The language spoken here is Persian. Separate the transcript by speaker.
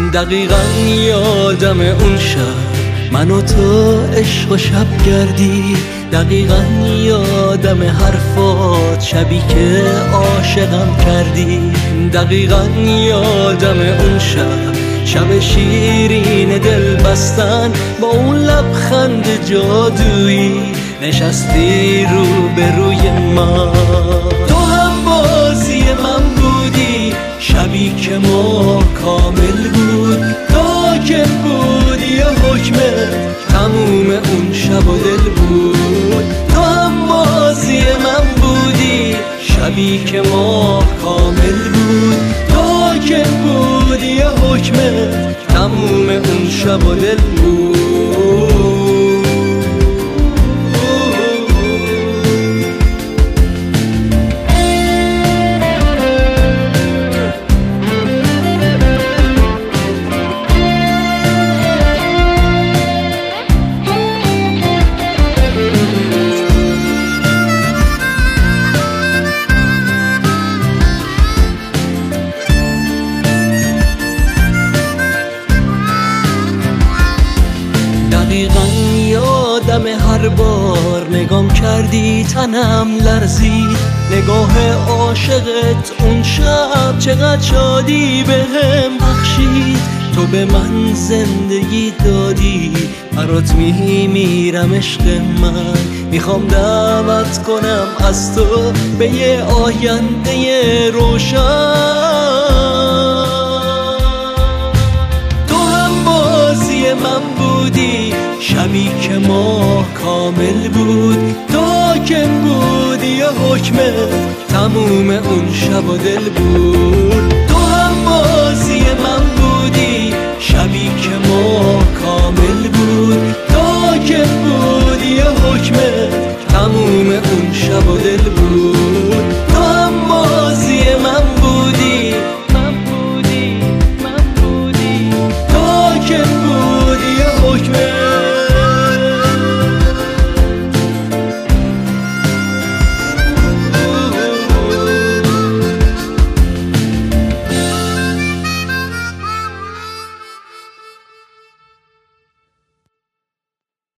Speaker 1: دقیقا یادم اون شب من و تو عشق و شب گردی، دقیقا یادم حرفات شبی که عاشقم کردی، دقیقا یادم اون شب شیرین دل بستن با اون لبخند جادویی نشستی رو به روی من. تو هم بازی من بودی شبی که ما کامل بود، تا که بودی یه حکمت تموم اون شب و دل بود. تو هم بازی من بودی شبی که ما کامل بود، تا که بودی یه حکمت تموم اون شب و دل بود. دقیقا یادم هر بار نگام کردی تنم لرزید، نگاه عاشقت اون شب چقدر شادی بهم بخشید. تو به من زندگی دادی، برات میمیرم عشق من، میخوام دعوت کنم از تو به یه آینده روشن. تو هم بازی من بودی شبی که ما کامل بود، تا که بودی یه حکمت تموم اون شب و دل بود. تو هم بازی من بودی شبی که ما کامل بود،